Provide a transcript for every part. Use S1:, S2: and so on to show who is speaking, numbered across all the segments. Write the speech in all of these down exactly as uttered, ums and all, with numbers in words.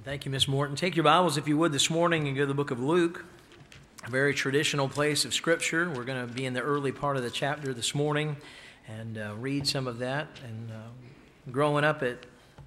S1: Thank you, Miss Morton. Take your Bibles, if you would, this morning and go to the book of Luke, a very traditional place of Scripture. We're going to be in the early part of the chapter this morning and uh, read some of that. And uh, growing up at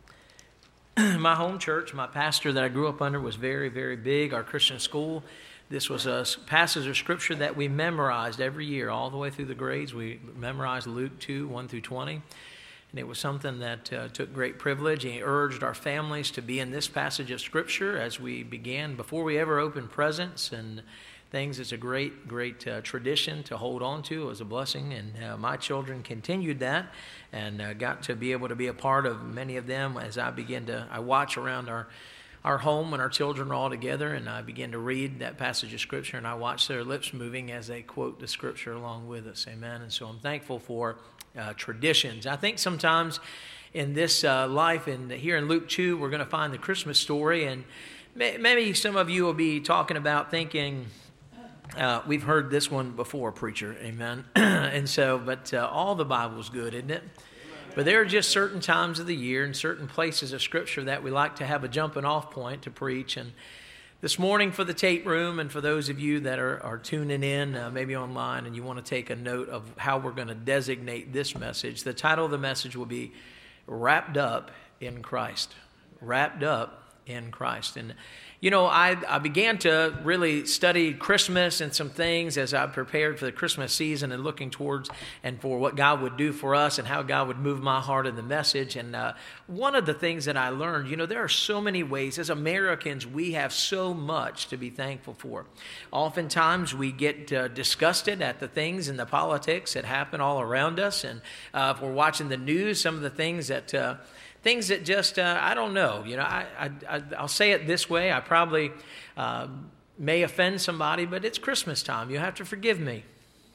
S1: my home church, my pastor that I grew up under was very, very big, our Christian school. This was a passage of Scripture that we memorized every year, all the way through the grades. We memorized Luke two, one through twenty. And it was something that uh, took great privilege. He urged our families to be in this passage of Scripture as we began, before we ever opened presents and things. It's a great, great uh, tradition to hold on to. It was a blessing, and uh, my children continued that and uh, got to be able to be a part of many of them as I began to, I watch around our our home when our children are all together, and I begin to read that passage of Scripture, and I watch their lips moving as they quote the Scripture along with us. Amen. And so I'm thankful for uh, traditions. I think sometimes in this uh, life, and here in Luke two, we're going to find the Christmas story, and may, maybe some of you will be talking about thinking, uh, we've heard this one before, preacher. Amen. And so, but uh, all the Bible's good, isn't it? But there are just certain times of the year and certain places of Scripture that we like to have a jumping off point to preach. And this morning for the tape room, and for those of you that are, are tuning in, uh, maybe online, and you want to take a note of how we're going to designate this message, the title of the message will be Wrapped Up in Christ. Wrapped Up in Christ. And you know, I, I began to really study Christmas and some things as I prepared for the Christmas season and looking towards and for what God would do for us and how God would move my heart in the message. And uh, one of the things that I learned, you know, there are so many ways. As Americans, we have so much to be thankful for. Oftentimes, we get uh, disgusted at the things and the politics that happen all around us. And uh, if we're watching the news, some of the things that... Uh, Things that just, uh, I don't know, you know, I, I, I'll say it this way. I probably uh, may offend somebody, but it's Christmas time. You have to forgive me.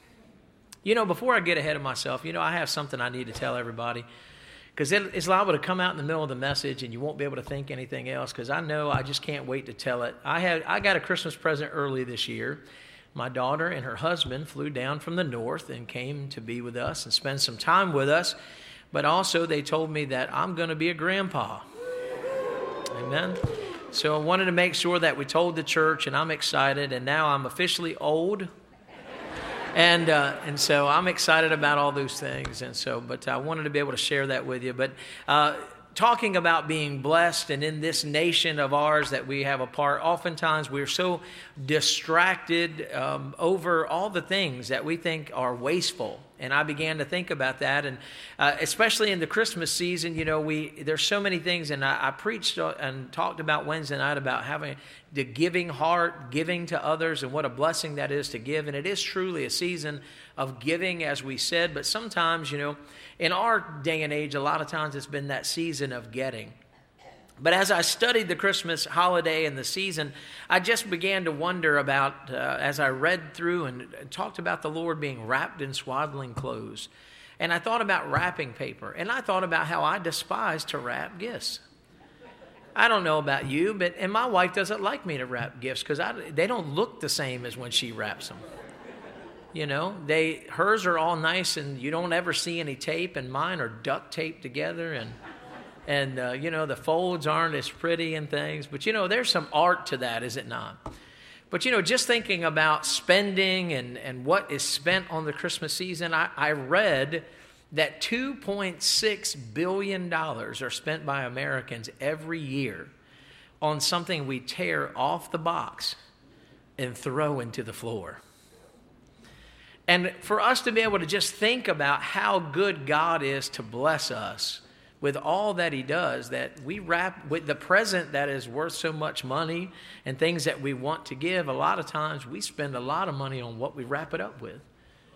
S1: You know, before I get ahead of myself, you know, I have something I need to tell everybody, because it, it's liable to come out in the middle of the message and you won't be able to think anything else, because I know I just can't wait to tell it. I had I got a Christmas present early this year. My daughter and her husband flew down from the north and came to be with us and spend some time with us. But also they told me that I'm going to be a grandpa. Amen. So I wanted to make sure that we told the church, and I'm excited. And now I'm officially old. And uh, and so I'm excited about all those things. And so, but I wanted to be able to share that with you. But uh, talking about being blessed, and in this nation of ours that we have a part, oftentimes we're so distracted um, over all the things that we think are wasteful. And I began to think about that, and uh, especially in the Christmas season, you know, we there's so many things, and I, I preached and talked about Wednesday night about having the giving heart, giving to others, and what a blessing that is to give. And it is truly a season of giving, as we said, but sometimes, you know, in our day and age, a lot of times it's been that season of getting. But as I studied the Christmas holiday and the season, I just began to wonder about, uh, as I read through and talked about the Lord being wrapped in swaddling clothes. And I thought about wrapping paper. And I thought about how I despise to wrap gifts. I don't know about you, but and my wife doesn't like me to wrap gifts because they don't look the same as when she wraps them. You know, they hers are all nice and you don't ever see any tape, and mine are duct taped together, and... And, uh, you know, the folds aren't as pretty and things. But, you know, there's some art to that, is it not? But, you know, just thinking about spending and, and what is spent on the Christmas season, I, I read that two point six billion dollars are spent by Americans every year on something we tear off the box and throw into the floor. And for us to be able to just think about how good God is to bless us with all that he does, that we wrap with the present that is worth so much money and things that we want to give, a lot of times we spend a lot of money on what we wrap it up with.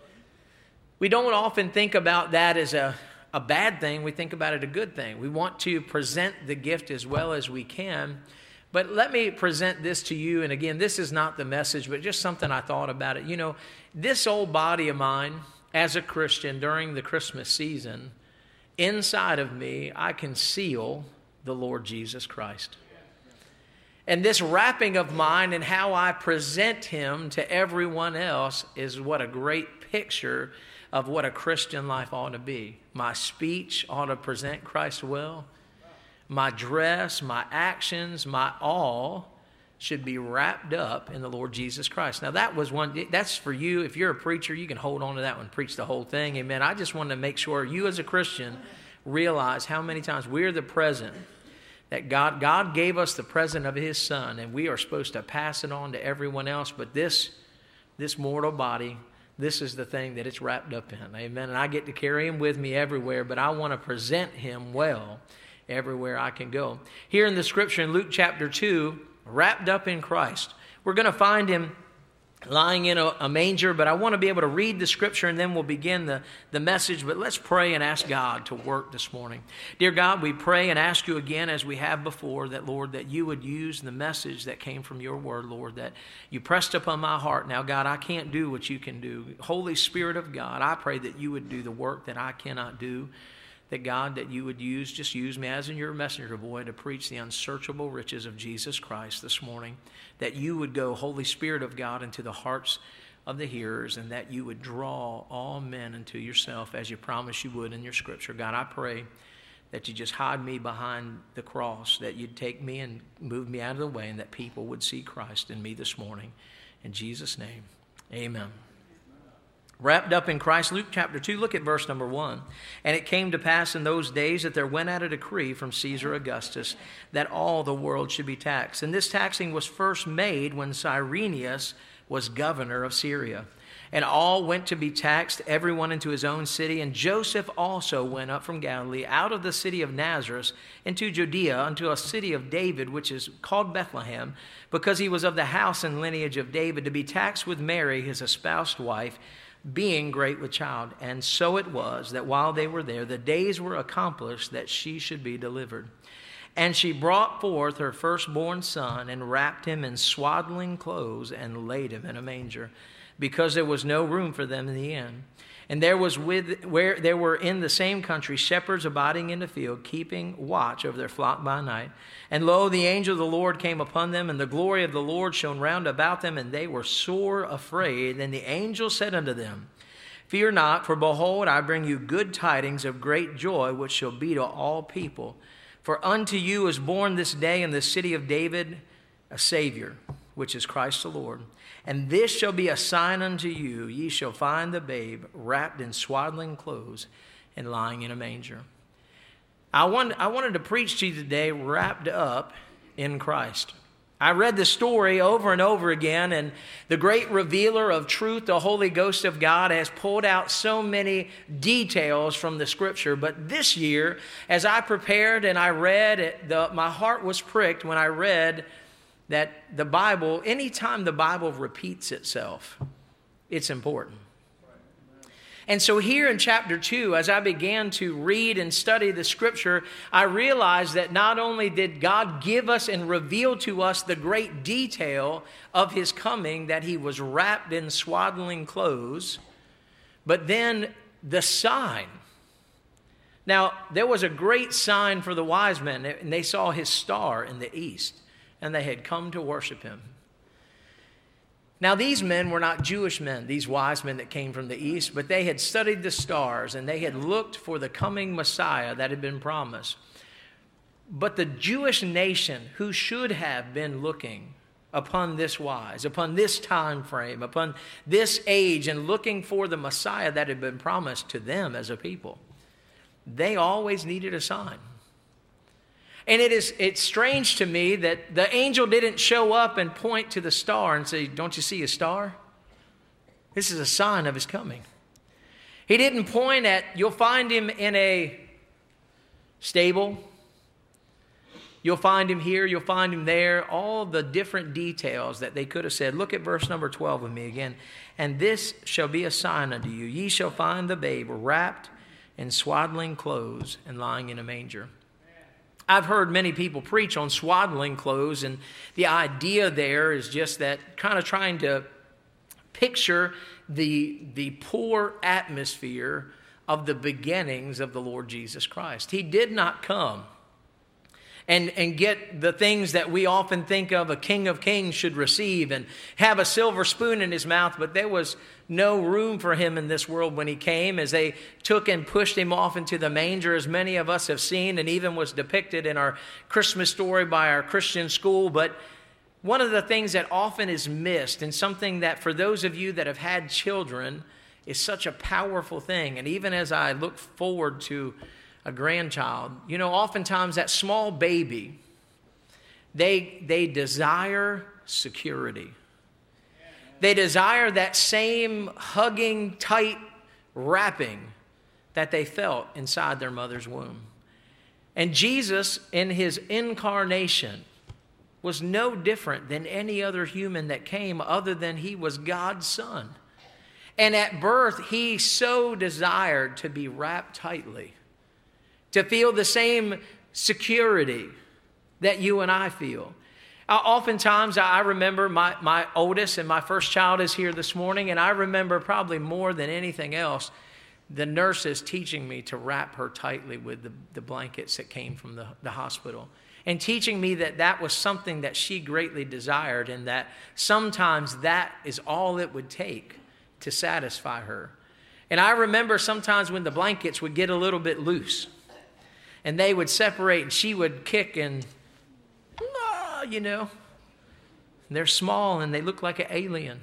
S1: We don't often think about that as a, a bad thing. We think about it a good thing. We want to present the gift as well as we can. But let me present this to you. And again, this is not the message, but just something I thought about it. You know, this old body of mine as a Christian during the Christmas season, inside of me, I conceal the Lord Jesus Christ. And this wrapping of mine and how I present him to everyone else is what a great picture of what a Christian life ought to be. My speech ought to present Christ well. my dress, my actions, my all should be wrapped up in the Lord Jesus Christ. Now that was one, that's for you. If you're a preacher, you can hold on to that one, preach the whole thing. Amen. I just wanted to make sure you as a Christian realize how many times we're the present, that God, God gave us the present of His Son, and we are supposed to pass it on to everyone else. But this, this mortal body, this is the thing that it's wrapped up in. Amen. And I get to carry Him with me everywhere, but I want to present Him well everywhere I can go. Here in the scripture in Luke chapter two, wrapped up in Christ, we're going to find Him lying in a, a manger, but I want to be able to read the scripture and then we'll begin the, the message. But let's pray and ask God to work this morning. Dear God, we pray and ask you again, as we have before, that, Lord, that you would use the message that came from your word, Lord, that you pressed upon my heart. Now, God, I can't do what you can do. Holy Spirit of God, I pray that you would do the work that I cannot do. That, God, that you would use, just use me as in your messenger boy to preach the unsearchable riches of Jesus Christ this morning. That you would go, Holy Spirit of God, into the hearts of the hearers, and that you would draw all men unto yourself as you promised you would in your scripture. God, I pray that you just hide me behind the cross, that you'd take me and move me out of the way, and that people would see Christ in me this morning. In Jesus' name, amen. Wrapped up in Christ, Luke chapter two, look at verse number one. And it came to pass in those days that there went out a decree from Caesar Augustus that all the world should be taxed. And this taxing was first made when Cyrenius was governor of Syria. And all went to be taxed, everyone into his own city. And Joseph also went up from Galilee, out of the city of Nazareth, into Judea, unto a city of David, which is called Bethlehem, because he was of the house and lineage of David, to be taxed with Mary, his espoused wife, being great with child. And so it was that while they were there, the days were accomplished that she should be delivered. And she brought forth her firstborn son, and wrapped him in swaddling clothes, and laid him in a manger, because there was no room for them in the inn. And there was with where there were in the same country shepherds abiding in the field, keeping watch over their flock by night. And lo, the angel of the Lord came upon them, and the glory of the Lord shone round about them, and they were sore afraid. And the angel said unto them, Fear not, for behold, I bring you good tidings of great joy, which shall be to all people. For unto you is born this day in the city of David a Savior, which is Christ the Lord. And this shall be a sign unto you, ye shall find the babe wrapped in swaddling clothes and lying in a manger. I, want, I wanted to preach to you today wrapped up in Christ. I read the story over and over again, and the great revealer of truth, the Holy Ghost of God, has pulled out so many details from the Scripture. But this year, as I prepared and I read it, the, my heart was pricked when I read that the Bible, anytime the Bible repeats itself, it's important. And so here in chapter two, as I began to read and study the Scripture, I realized that not only did God give us and reveal to us the great detail of His coming, that He was wrapped in swaddling clothes, but then the sign. Now, there was a great sign for the wise men, and they saw His star in the east, and they had come to worship Him. Now, these men were not Jewish men, these wise men that came from the east, but they had studied the stars, and they had looked for the coming Messiah that had been promised. But the Jewish nation, who should have been looking upon this wise, upon this time frame, upon this age, and looking for the Messiah that had been promised to them as a people, they always needed a sign. And it is it's strange to me that the angel didn't show up and point to the star and say, "Don't you see a star? This is a sign of His coming." He didn't point at, "You'll find Him in a stable. You'll find Him here. You'll find Him there." All the different details that they could have said. Look at verse number twelve with me again. "And this shall be a sign unto you. Ye shall find the babe wrapped in swaddling clothes and lying in a manger." I've heard many people preach on swaddling clothes, and the idea there is just that kind of trying to picture the, the poor atmosphere of the beginnings of the Lord Jesus Christ. He did not come and, and get the things that we often think of a King of Kings should receive and have a silver spoon in his mouth. But there was no room for him in this world when he came, as they took and pushed him off into the manger, as many of us have seen and even was depicted in our Christmas story by our Christian school. But one of the things that often is missed, and something that for those of you that have had children is such a powerful thing, and even as I look forward to a grandchild, you know, oftentimes that small baby, they, they desire security. They desire that same hugging, tight wrapping that they felt inside their mother's womb. And Jesus, in his incarnation, was no different than any other human that came, other than he was God's son. And at birth, he so desired to be wrapped tightly, to feel the same security that you and I feel. Uh, oftentimes, I remember my, my oldest and my first child is here this morning, and I remember probably more than anything else, the nurses teaching me to wrap her tightly with the, the blankets that came from the, the hospital, and teaching me that that was something that she greatly desired, and that sometimes that is all it would take to satisfy her. And I remember sometimes when the blankets would get a little bit loose, and they would separate, and she would kick and, ah, you know, and they're small and they look like an alien.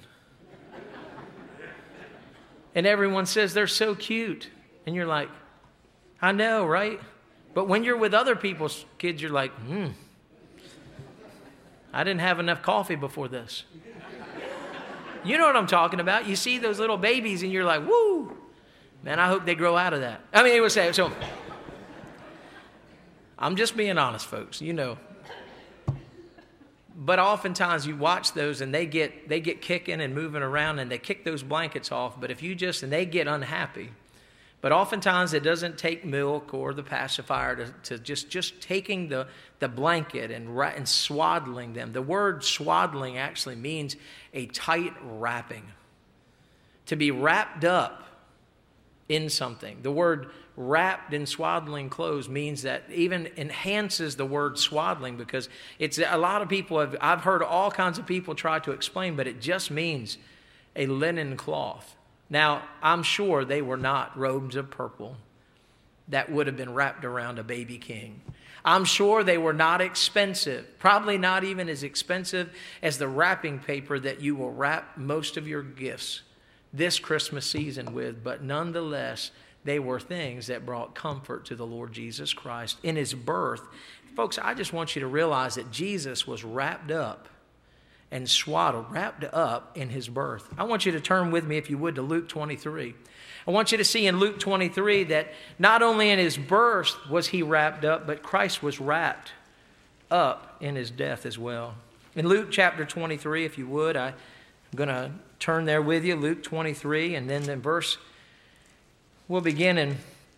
S1: And everyone says they're so cute. And you're like, I know, right? But when you're with other people's kids, you're like, hmm, I didn't have enough coffee before this. You know what I'm talking about. You see those little babies and you're like, woo, man, I hope they grow out of that. I mean, it was so. I'm just being honest, folks, you know. But oftentimes you watch those and they get they get kicking and moving around and they kick those blankets off. But if you just, and they get unhappy. But oftentimes it doesn't take milk or the pacifier to, to just, just taking the, the blanket and, and swaddling them. The word swaddling actually means a tight wrapping. To be wrapped up in something. The word wrapped in swaddling clothes means that even enhances the word swaddling, because it's a lot of people have, I've heard all kinds of people try to explain, but it just means a linen cloth. Now, I'm sure they were not robes of purple that would have been wrapped around a baby king. I'm sure they were not expensive, probably not even as expensive as the wrapping paper that you will wrap most of your gifts this Christmas season with, but nonetheless, they were things that brought comfort to the Lord Jesus Christ in his birth. Folks, I just want you to realize that Jesus was wrapped up and swaddled, wrapped up in his birth. I want you to turn with me, if you would, to Luke twenty-three. I want you to see in Luke twenty-three that not only in his birth was he wrapped up, but Christ was wrapped up in his death as well. In Luke chapter twenty-three, if you would, I'm going to turn there with you, Luke twenty-three, and then the verse, we'll begin in,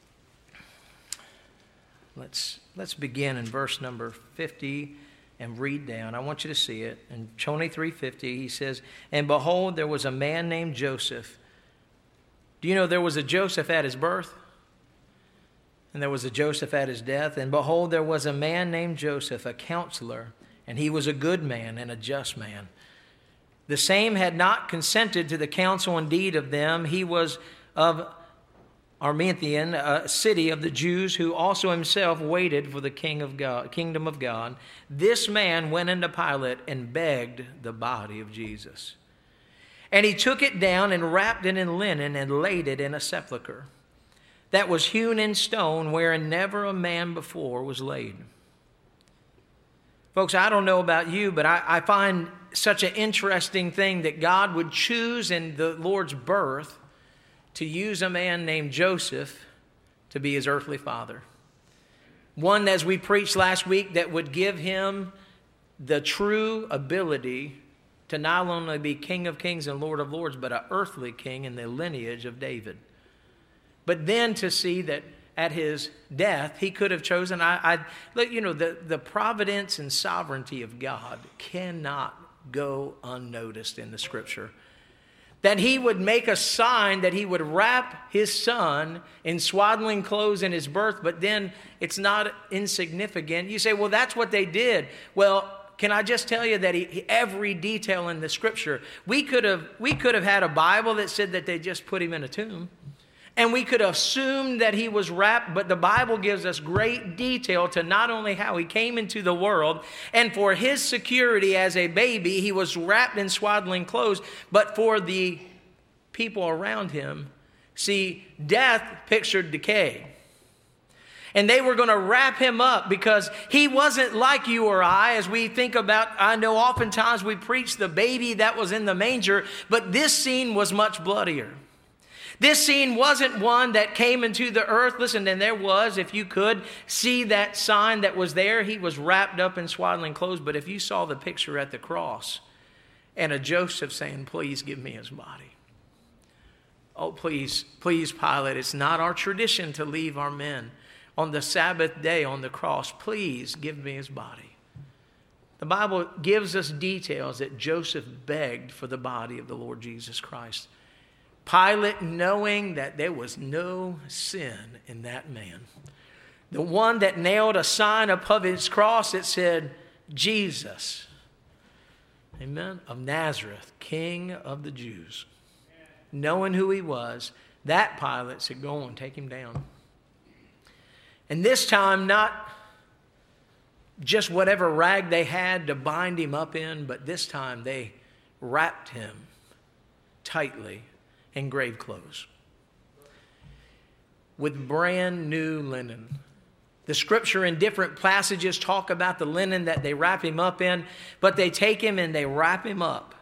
S1: let's, let's begin in verse number fifty. And read down. I want you to see it. In twenty-three fifty, he says, and behold, there was a man named Joseph. Do you know there was a Joseph at his birth? And there was a Joseph at his death. And behold, there was a man named Joseph, a counselor, and he was a good man and a just man. The same had not consented to the counsel and deed of them. He was of Arimathea, a city of the Jews, who also himself waited for the king of God, kingdom of God. This man went into Pilate and begged the body of Jesus. And he took it down and wrapped it in linen and laid it in a sepulchre that was hewn in stone, wherein never a man before was laid. Folks, I don't know about you, but I, I find such an interesting thing that God would choose in the Lord's birth to use a man named Joseph to be his earthly father. One, as we preached last week, that would give him the true ability to not only be King of Kings and Lord of Lords, but an earthly king in the lineage of David. But then to see that at his death, he could have chosen, I, I you know, the, the providence and sovereignty of God cannot go unnoticed in the Scripture. that he would make a sign that he would wrap his son in swaddling clothes in his birth, but then it's not insignificant. You say, well, that's what they did. Well, can I just tell you that he, every detail in the scripture, we could have we could have had a Bible that said that they just put him in a tomb. And we could have assumed that he was wrapped, but the Bible gives us great detail to not only how he came into the world, and for his security as a baby, he was wrapped in swaddling clothes, but for the people around him. See, death pictured decay. And they were going to wrap him up because he wasn't like you or I, as we think about. I know oftentimes we preach the baby that was in the manger, but this scene was much bloodier. This scene wasn't one that came into the earth. Listen, and there was, if you could see that sign that was there, he was wrapped up in swaddling clothes. But if you saw the picture at the cross and a Joseph saying, please give me his body. Oh, please, please, Pilate, it's not our tradition to leave our men on the Sabbath day on the cross. Please give me his body. The Bible gives us details that Joseph begged for the body of the Lord Jesus Christ. Pilate, knowing that there was no sin in that man, the one that nailed a sign above his cross that said, Jesus, amen, of Nazareth, King of the Jews. Knowing who he was, that Pilate said, go on, take him down. And this time, not just whatever rag they had to bind him up in, but this time they wrapped him tightly in grave clothes with brand new linen. The scripture in different passages talk about the linen that they wrap him up in, but they take him and they wrap him up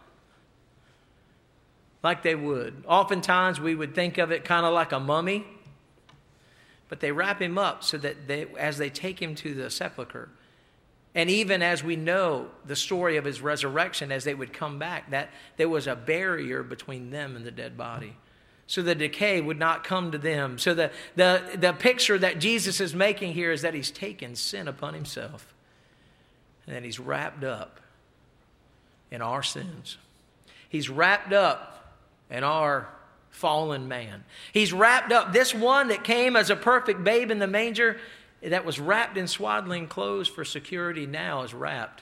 S1: like they would. Oftentimes we would think of it kind of like a mummy, but they wrap him up so that they, as they take him to the sepulcher, and even as we know the story of his resurrection, as they would come back, that there was a barrier between them and the dead body. So the decay would not come to them. So the, the, the picture that Jesus is making here is that he's taken sin upon himself. And that he's wrapped up in our sins. He's wrapped up in our fallen man. He's wrapped up. This one that came as a perfect babe in the manger, that was wrapped in swaddling clothes for security, now is wrapped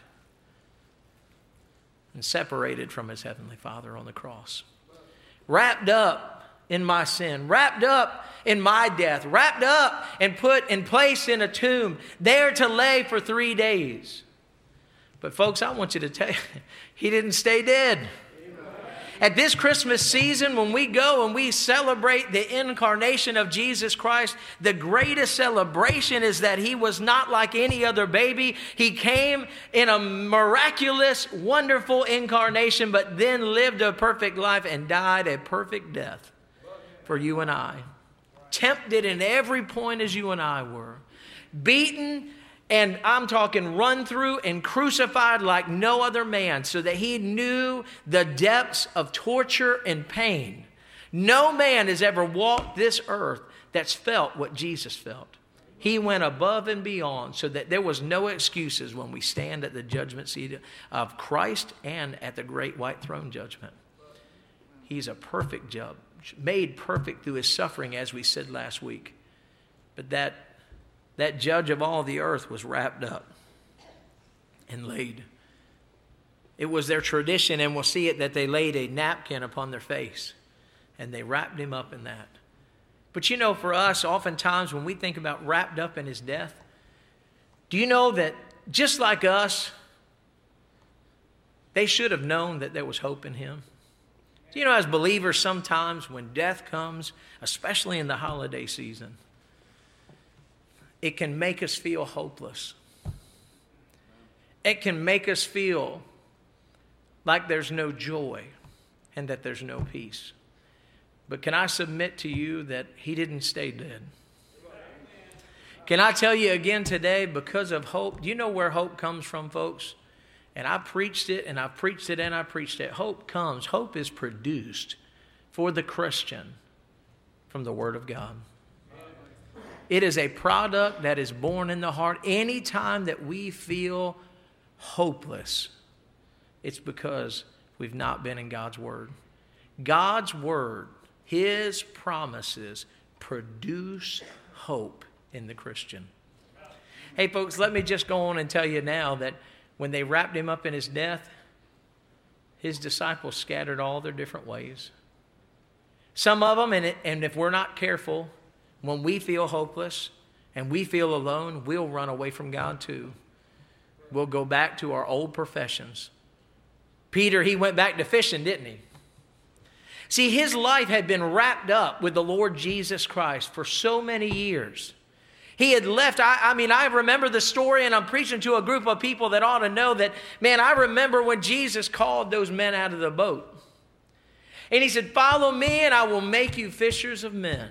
S1: and separated from his heavenly Father on the cross. Wrapped up in my sin, wrapped up in my death, wrapped up and put in place in a tomb, there to lay for three days. But folks, I want you to tell you, he didn't stay dead. At this Christmas season, when we go and we celebrate the incarnation of Jesus Christ, the greatest celebration is that he was not like any other baby. He came in a miraculous, wonderful incarnation, but then lived a perfect life and died a perfect death for you and I. Tempted in every point as you and I were. Beaten, and I'm talking run through and crucified like no other man, so that he knew the depths of torture and pain. No man has ever walked this earth that's felt what Jesus felt. He went above and beyond so that there was no excuses when we stand at the judgment seat of Christ and at the great white throne judgment. He's a perfect judge, made perfect through his suffering, as we said last week. But that That judge of all the earth was wrapped up and laid. It was their tradition, and we'll see it, that they laid a napkin upon their face and they wrapped him up in that. But you know, for us, oftentimes when we think about wrapped up in his death, do you know that just like us, they should have known that there was hope in him? Do you know, as believers, sometimes when death comes, especially in the holiday season, it can make us feel hopeless. It can make us feel like there's no joy and that there's no peace. But can I submit to you that he didn't stay dead? Can I tell you again today, because of hope, do you know where hope comes from, folks? And I preached it, and I preached it, and I preached it. Hope comes, hope is produced for the Christian from the Word of God. It is a product that is born in the heart. Anytime that we feel hopeless, it's because we've not been in God's Word. God's word, his promises produce hope in the Christian. Hey, folks, let me just go on and tell you now that when they wrapped him up in his death, his disciples scattered all their different ways. Some of them, and, it, and if we're not careful, when we feel hopeless and we feel alone, we'll run away from God too. We'll go back to our old professions. Peter, he went back to fishing, didn't he? See, his life had been wrapped up with the Lord Jesus Christ for so many years. He had left, I, I mean, I remember the story, and I'm preaching to a group of people that ought to know that, man, I remember when Jesus called those men out of the boat. And he said, follow me and I will make you fishers of men.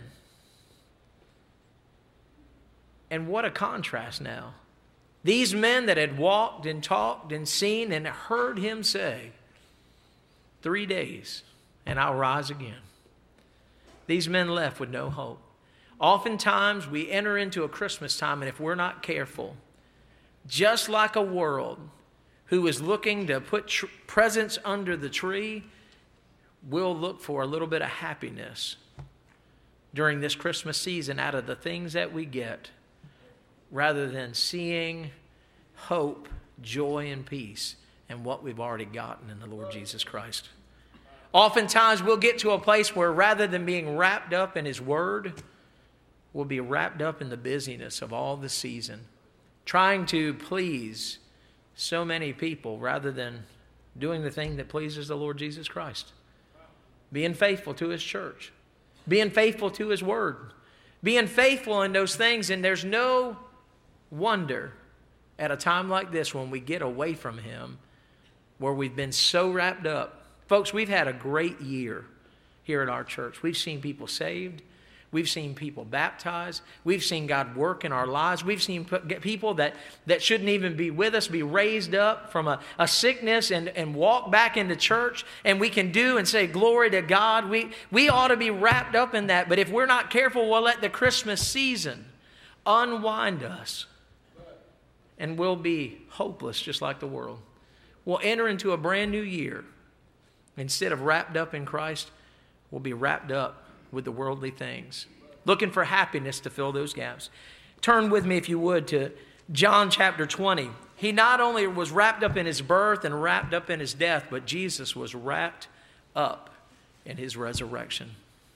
S1: And what a contrast now. These men that had walked and talked and seen and heard him say, three days and I'll rise again. These men left with no hope. Oftentimes we enter into a Christmas time, and if we're not careful, just like a world who is looking to put tr- presents under the tree, we'll look for a little bit of happiness during this Christmas season out of the things that we get, rather than seeing hope, joy, and peace in what we've already gotten in the Lord Jesus Christ. Oftentimes we'll get to a place where rather than being wrapped up in his word, we'll be wrapped up in the busyness of all the season, trying to please so many people rather than doing the thing that pleases the Lord Jesus Christ. Being faithful to his church, being faithful to his word, being faithful in those things. And there's no wonder at a time like this when we get away from him, where we've been so wrapped up. Folks, we've had a great year here at our church. We've seen people saved. We've seen people baptized. We've seen God work in our lives. We've seen people that, that shouldn't even be with us be raised up from a, a sickness and, and walk back into church. And we can do and say, glory to God. We, we ought to be wrapped up in that. But if we're not careful, we'll let the Christmas season unwind us. And we'll be hopeless just like the world. We'll enter into a brand new year. Instead of wrapped up in Christ, we'll be wrapped up with the worldly things, looking for happiness to fill those gaps. Turn with me, if you would, to John chapter twenty. He not only was wrapped up in his birth and wrapped up in his death, but Jesus was wrapped up in his resurrection.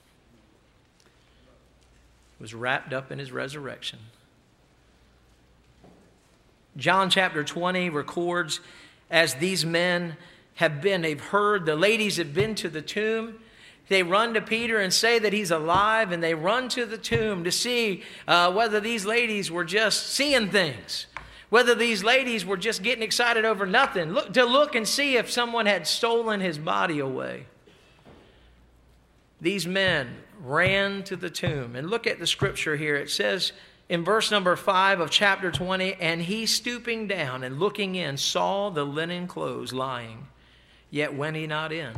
S1: He was wrapped up in his resurrection. John chapter twenty records, as these men have been, they've heard, the ladies have been to the tomb. They run to Peter and say that he's alive, and they run to the tomb to see uh, whether these ladies were just seeing things, whether these ladies were just getting excited over nothing, look, to look and see if someone had stolen his body away. These men ran to the tomb. And look at the scripture here. It says in verse number five of chapter twenty, and he stooping down and looking in saw the linen clothes lying, yet went he not in.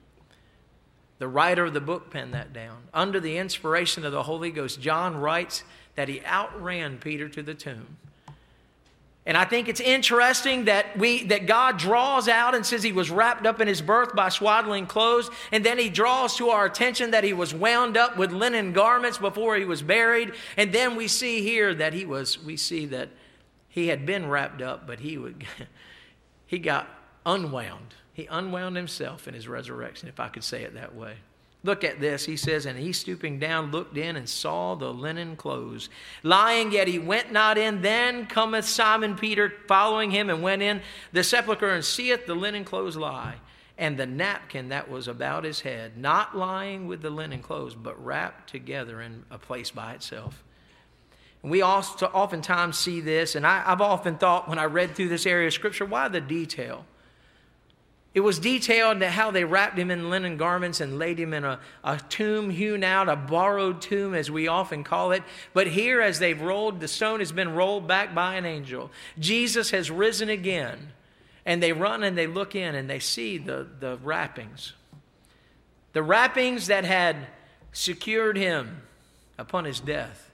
S1: The writer of the book penned that down. Under the inspiration of the Holy Ghost, John writes that he outran Peter to the tomb. And I think it's interesting that we that God draws out and says he was wrapped up in his birth by swaddling clothes, and then he draws to our attention that he was wound up with linen garments before he was buried. And then we see here that he was, we see that he had been wrapped up, but he would he got unwound. He unwound himself in his resurrection, if I could say it that way. Look at this. He says, and he stooping down looked in and saw the linen clothes lying, yet he went not in. Then cometh Simon Peter following him, and went in the sepulchre, and seeth the linen clothes lie, and the napkin that was about his head, not lying with the linen clothes, but wrapped together in a place by itself. And we also oftentimes see this, and I, I've often thought when I read through this area of Scripture, why the detail? It was detailed how they wrapped him in linen garments and laid him in a, a tomb hewn out, a borrowed tomb as we often call it. But here, as they've rolled, the stone has been rolled back by an angel. Jesus has risen again. And they run and they look in and they see the, the wrappings. The wrappings that had secured him upon his death.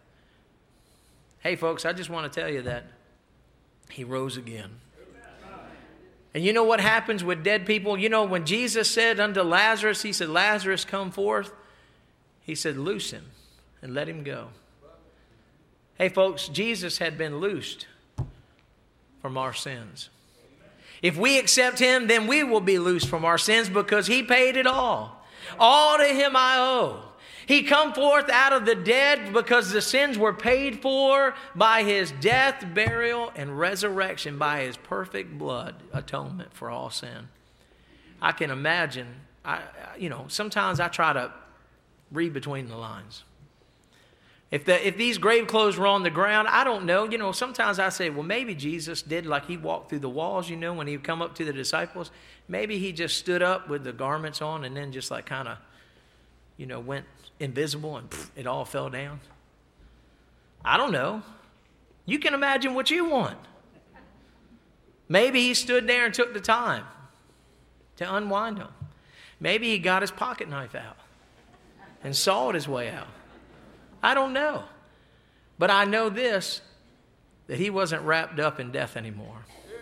S1: Hey folks, I just want to tell you that he rose again. And you know what happens with dead people? You know, when Jesus said unto Lazarus, he said, Lazarus, come forth. He said, loose him and let him go. Hey, folks, Jesus had been loosed from our sins. If we accept him, then we will be loosed from our sins because he paid it all. All to him I owe. He come forth out of the dead because the sins were paid for by his death, burial, and resurrection, by his perfect blood atonement for all sin. I can imagine, I, you know, sometimes I try to read between the lines. If the, if these grave clothes were on the ground, I don't know. You know, sometimes I say, well, maybe Jesus did like he walked through the walls, you know, when he would come up to the disciples. Maybe he just stood up with the garments on and then just like kind of, you know, went invisible and pff, it all fell down. I don't know. You can imagine what you want. Maybe he stood there and took the time to unwind them. Maybe he got his pocket knife out and sawed his way out. I don't know. But I know this, that he wasn't wrapped up in death anymore.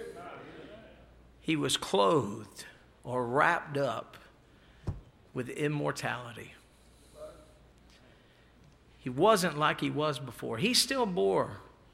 S1: He was clothed or wrapped up with immortality. He wasn't like he was before. He still bore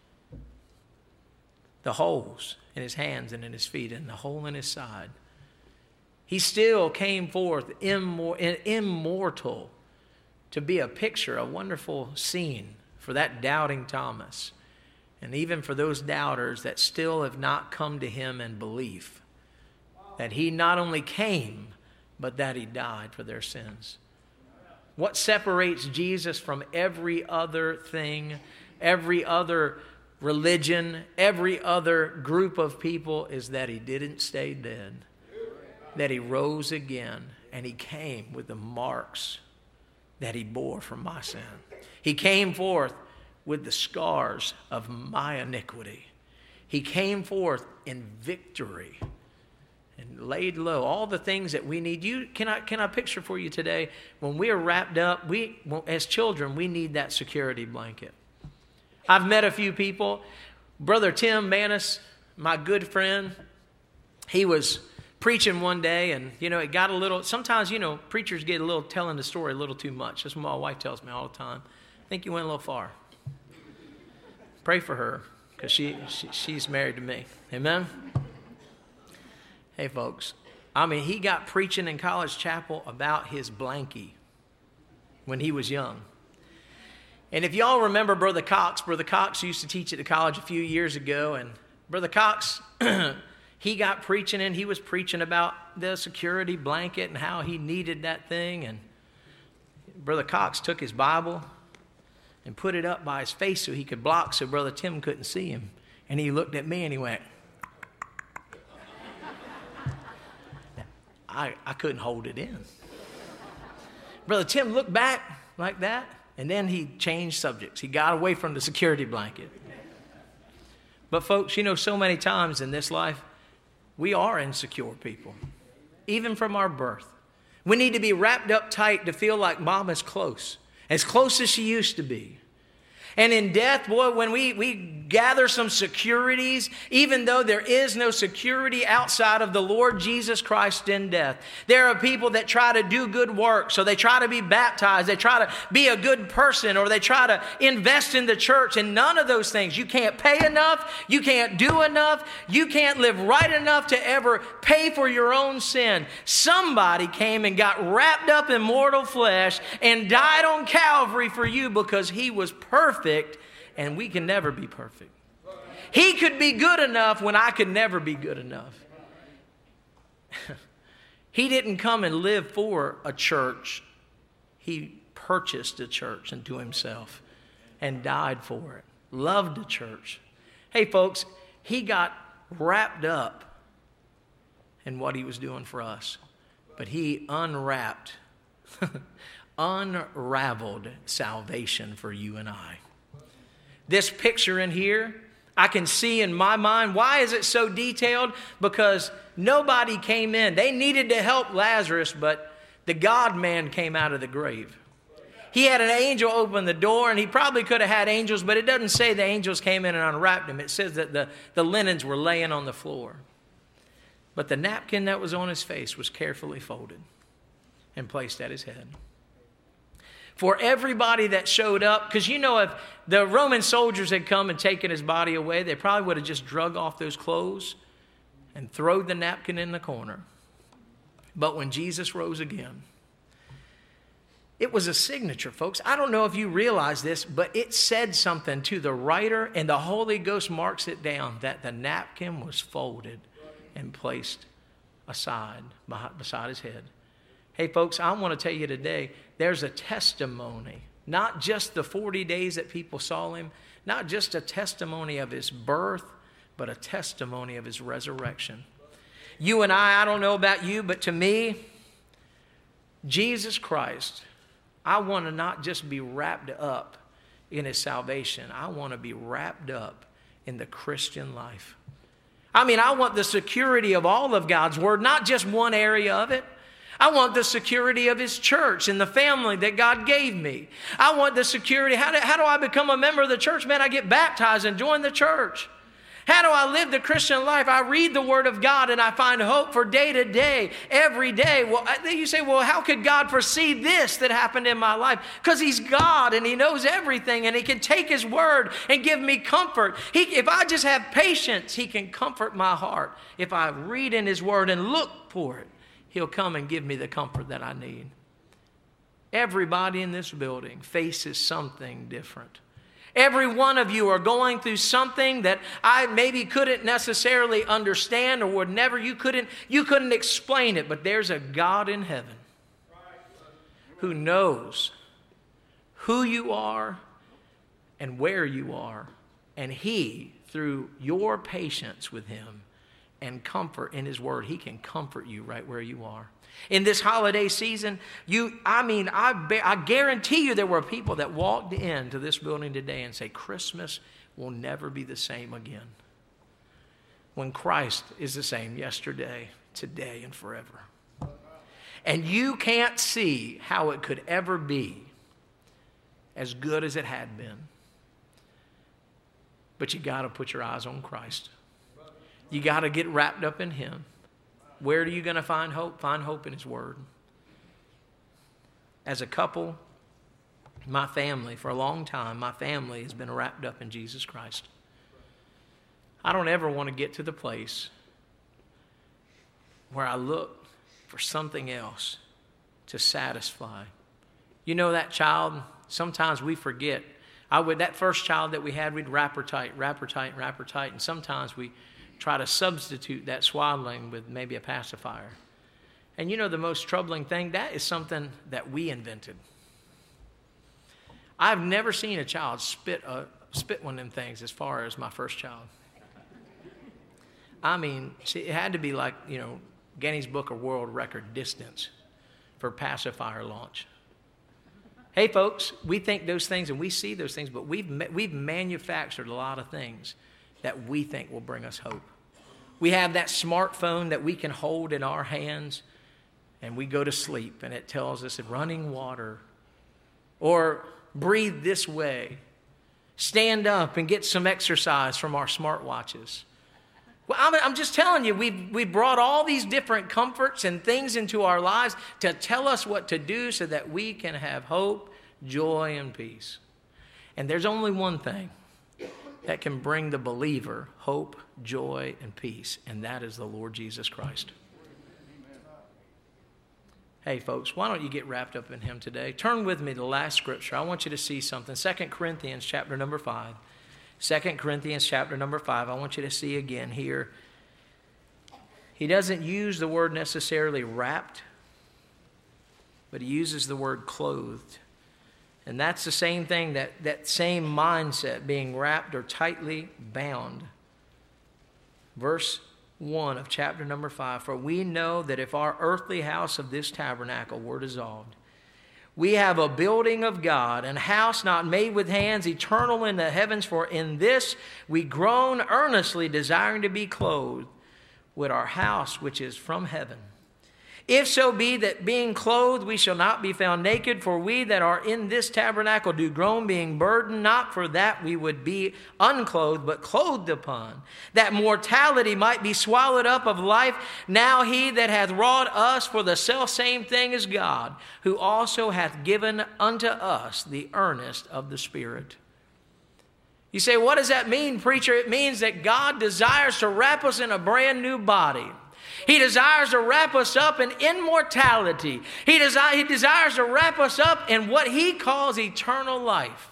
S1: the holes in his hands and in his feet and the hole in his side. He still came forth immor- immortal to be a picture, a wonderful scene for that doubting Thomas. And even for those doubters that still have not come to him in belief. That he not only came, but that he died for their sins. What separates Jesus from every other thing, every other religion, every other group of people is that he didn't stay dead. That he rose again and he came with the marks that he bore for my sin. He came forth with the scars of my iniquity. He came forth in victory and laid low all the things that we need. You can I can I picture for you today when we are wrapped up, we as children we need that security blanket. I've met a few people. Brother Tim Manis, my good friend, he was preaching one day, and you know it got a little. Sometimes you know preachers get a little telling the story a little too much. That's what my wife tells me all the time. I think you went a little far. Pray for her because she, she she's married to me. Amen. Hey, folks, I mean, he got preaching in College Chapel about his blankie when he was young. And if y'all remember Brother Cox, Brother Cox used to teach at the college a few years ago, and Brother Cox, he got preaching, and he was preaching about the security blanket and how he needed that thing. And Brother Cox took his Bible and put it up by his face so he could block so Brother Tim couldn't see him. And he looked at me and he went, I, I couldn't hold it in. Brother Tim looked back like that, and then he changed subjects. He got away from the security blanket. But folks, you know, so many times in this life, we are insecure people, even from our birth. We need to be wrapped up tight to feel like mom is close, as close as she used to be. And in death, boy, when we, we gather some securities, even though there is no security outside of the Lord Jesus Christ in death. There are people that try to do good work, so they try to be baptized, they try to be a good person, or they try to invest in the church, and none of those things. You can't pay enough, you can't do enough, you can't live right enough to ever pay for your own sin. Somebody came and got wrapped up in mortal flesh and died on Calvary for you because he was perfect. And we can never be perfect. He could be good enough when I could never be good enough. He didn't come and live for a church. He purchased a church unto himself and died for it. Loved the church. Hey, folks, he got wrapped up in what he was doing for us. But he unwrapped, unraveled salvation for you and I. This picture in here, I can see in my mind. Why is it so detailed? Because nobody came in. They needed to help Lazarus, but the God-man came out of the grave. He had an angel open the door, and he probably could have had angels, but it doesn't say the angels came in and unwrapped him. It says that the, the linens were laying on the floor. But the napkin that was on his face was carefully folded and placed at his head. For everybody that showed up, because you know if the Roman soldiers had come and taken his body away, they probably would have just drug off those clothes and thrown the napkin in the corner. But when Jesus rose again, it was a signature, folks. I don't know if you realize this, but it said something to the writer, and the Holy Ghost marks it down, that the napkin was folded and placed aside, beside his head. Hey, folks, I want to tell you today, there's a testimony, not just the forty days that people saw him, not just a testimony of his birth, but a testimony of his resurrection. You and I, I don't know about you, but to me, Jesus Christ, I want to not just be wrapped up in his salvation. I want to be wrapped up in the Christian life. I mean, I want the security of all of God's word, not just one area of it. I want the security of his church and the family that God gave me. I want the security. How do, how do I become a member of the church? Man, I get baptized and join the church. How do I live the Christian life? I read the Word of God and I find hope for day to day, every day. Well, you say, well, how could God foresee this that happened in my life? Because he's God and he knows everything and he can take his Word and give me comfort. He, if I just have patience, he can comfort my heart. If I read in his Word and look for it, he'll come and give me the comfort that I need. Everybody in this building faces something different. Every one of you are going through something that I maybe couldn't necessarily understand or would never, you couldn't, you couldn't explain it. But there's a God in heaven who knows who you are and where you are. And he, through your patience with him and comfort in his word, he can comfort you right where you are. In this holiday season, you, I mean, I, I guarantee you there were people that walked into this building today and say, Christmas will never be the same again. When Christ is the same yesterday, today, and forever. And you can't see how it could ever be as good as it had been. But you got to put your eyes on Christ. You got to get wrapped up in him. Where are you going to find hope? Find hope in his word. As a couple, my family, for a long time, my family has been wrapped up in Jesus Christ. I don't ever want to get to the place where I look for something else to satisfy. You know that child, sometimes we forget. I would, that first child that we had, we'd wrap her tight, wrap her tight, wrap her tight, and sometimes we try to substitute that swaddling with maybe a pacifier. And you know the most troubling thing? That is something that we invented. I've never seen a child spit a, spit one of them things as far as my first child. I mean, see, it had to be like, you know, Guinness Book of World Record distance for pacifier launch. Hey, folks, we think those things and we see those things, but we've we've manufactured a lot of things that we think will bring us hope. We have that smartphone that we can hold in our hands and we go to sleep and it tells us running water or breathe this way, stand up and get some exercise from our smartwatches. Well, I'm, I'm just telling you, we've, we've brought all these different comforts and things into our lives to tell us what to do so that we can have hope, joy, and peace. And there's only one thing that can bring the believer hope, joy, and peace, and that is the Lord Jesus Christ. Hey, folks, why don't you get wrapped up in him today? Turn with me to the last scripture. I want you to see something. Second Corinthians chapter number five. Second Corinthians chapter number five. I want you to see again here. He doesn't use the word necessarily wrapped, but he uses the word clothed. And that's the same thing, that, that same mindset, being wrapped or tightly bound. Verse one of chapter number five. For we know that if our earthly house of this tabernacle were dissolved, we have a building of God, an house not made with hands, eternal in the heavens. For in this we groan earnestly, desiring to be clothed with our house which is from heaven. If so be that being clothed we shall not be found naked, for we that are in this tabernacle do groan, being burdened, not for that we would be unclothed, but clothed upon, that mortality might be swallowed up of life. Now he that hath wrought us for the selfsame thing is God, who also hath given unto us the earnest of the Spirit. You say, what does that mean, preacher? It means that God desires to wrap us in a brand new body. He desires to wrap us up in immortality. He, desi- he desires to wrap us up in what he calls eternal life.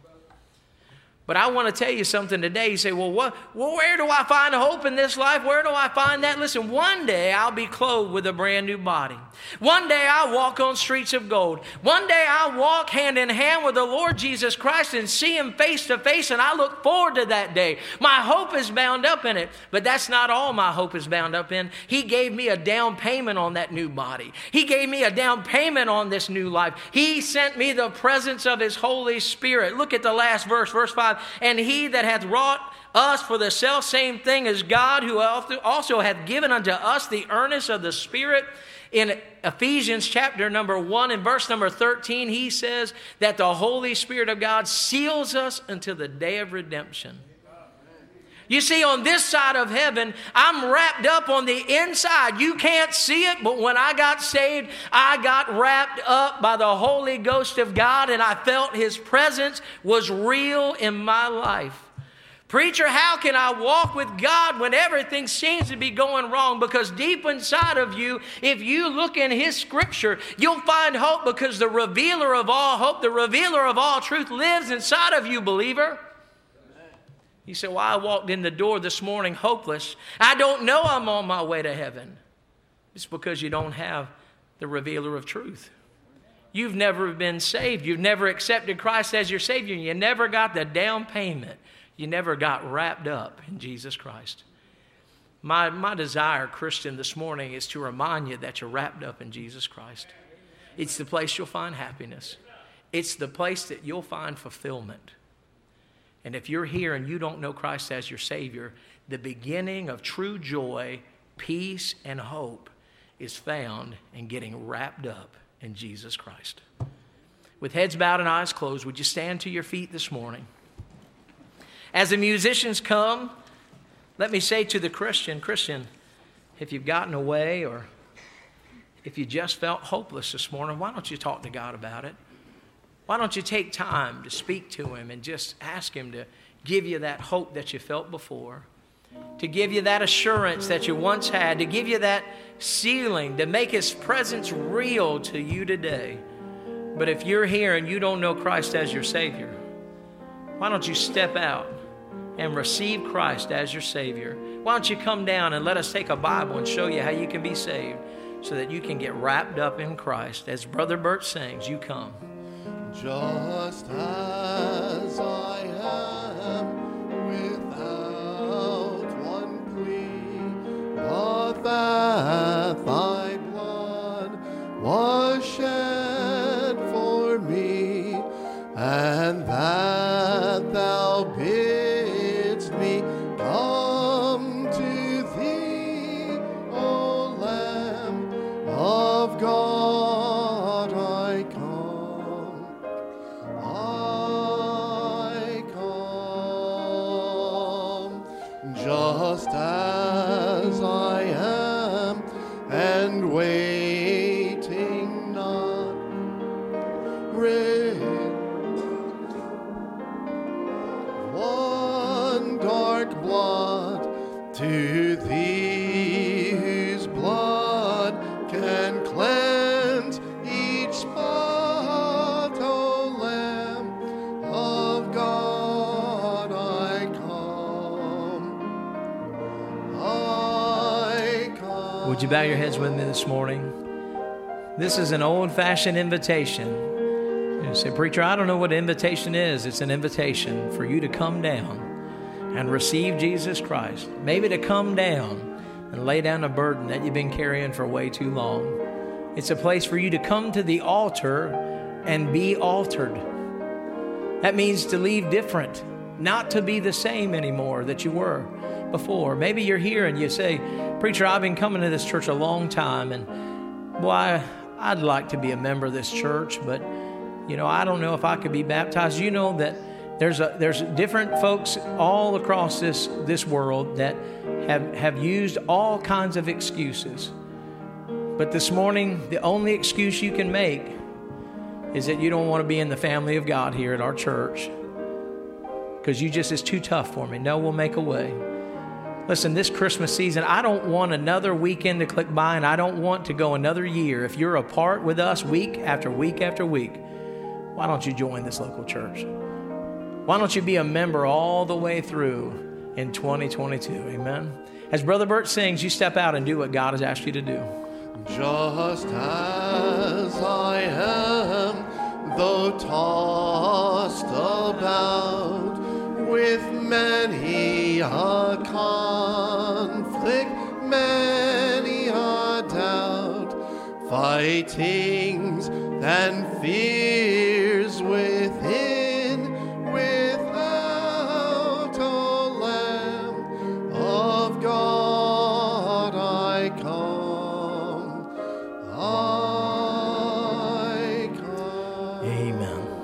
S1: But I want to tell you something today. You say, well, what, well, where do I find hope in this life? Where do I find that? Listen, one day I'll be clothed with a brand new body. One day I'll walk on streets of gold. One day I'll walk hand in hand with the Lord Jesus Christ and see him face to face, and I look forward to that day. My hope is bound up in it, but that's not all my hope is bound up in. He gave me a down payment on that new body. He gave me a down payment on this new life. He sent me the presence of his Holy Spirit. Look at the last verse, verse five. And he that hath wrought us for the selfsame thing is God, who also hath given unto us the earnest of the Spirit. In Ephesians chapter number one and verse number thirteen, he says that the Holy Spirit of God seals us until the day of redemption. You see, on this side of heaven, I'm wrapped up on the inside. You can't see it, but when I got saved, I got wrapped up by the Holy Ghost of God, and I felt his presence was real in my life. Preacher, how can I walk with God when everything seems to be going wrong? Because deep inside of you, if you look in his scripture, you'll find hope, because the revealer of all hope, the revealer of all truth lives inside of you, believer. You say, well, I walked in the door this morning hopeless. I don't know I'm on my way to heaven. It's because you don't have the revealer of truth. You've never been saved. You've never accepted Christ as your Savior. You never got the down payment. You never got wrapped up in Jesus Christ. My, my desire, Christian, this morning is to remind you that you're wrapped up in Jesus Christ. It's the place you'll find happiness. It's the place that you'll find fulfillment. And if you're here and you don't know Christ as your Savior, the beginning of true joy, peace, and hope is found in getting wrapped up in Jesus Christ. With heads bowed and eyes closed, would you stand to your feet this morning? As the musicians come, let me say to the Christian, Christian, if you've gotten away or if you just felt hopeless this morning, why don't you talk to God about it? Why don't you take time to speak to him and just ask him to give you that hope that you felt before, to give you that assurance that you once had, to give you that sealing, to make his presence real to you today. But if you're here and you don't know Christ as your Savior, why don't you step out and receive Christ as your Savior? Why don't you come down and let us take a Bible and show you how you can be saved so that you can get wrapped up in Christ. As Brother Bert sings, you come.
S2: Just as I am, without one plea, but that thy blood was shed for me, and that thou bidst me come to thee, O Lamb of God, I come. Just as I am, and waiting not, rid one dark blood to thee, whose blood can cleanse each spot, O Lamb of God, I come.
S1: Would you bow your heads with me this morning? This is an old-fashioned invitation. You say, preacher, I don't know what invitation is. It's an invitation for you to come down and receive Jesus Christ. Maybe to come down and lay down a burden that you've been carrying for way too long. It's a place for you to come to the altar and be altered. That means to leave different, not to be the same anymore that you were before. Maybe you're here and you say, preacher, I've been coming to this church a long time, and boy, I'd like to be a member of this church, but, you know, I don't know if I could be baptized. You know that there's a, there's different folks all across this, this world that have, have used all kinds of excuses. But this morning, the only excuse you can make is that you don't want to be in the family of God here at our church because you just, it's too tough for me. No, we'll make a way. Listen, this Christmas season, I don't want another weekend to click by, and I don't want to go another year. If you're a part with us week after week after week, why don't you join this local church? Why don't you be a member all the way through in twenty twenty-two? Amen. As Brother Bert sings, you step out and do what God has asked you to do.
S2: Just as I am, though tossed about with many a conflict, many a doubt, fightings and fears within,